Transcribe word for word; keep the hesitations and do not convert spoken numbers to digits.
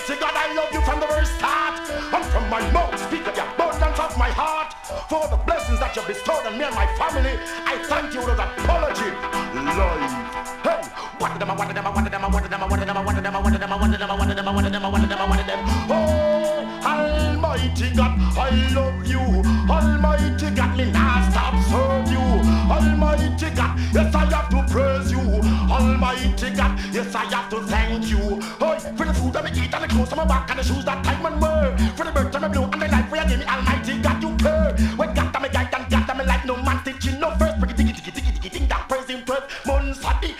Almighty God, I love you from the very start. And from my mouth speak of the abundance of my heart. For the blessings that you bestowed on me and my family, I thank you with apology. Life. Hey, what of them, what of them, what of them, what of them, what of them, what of them, what of them, what of them, what of them, what of them, what of them, what of them. Oh, Almighty God, I love you. Almighty God, me not stop serve you. Almighty God, yes I have to praise you. Almighty God, yes I have to thank you. Oh, for the food that me eat and the clothes on my back and the shoes that time and wear. For the birds on my blue and the life where you give me, Almighty God, you care. When God that me guide and God that me like no man teaching no first. Bring it, diggy, diggy, diggy, diggy, ding that praise him twelve months happy.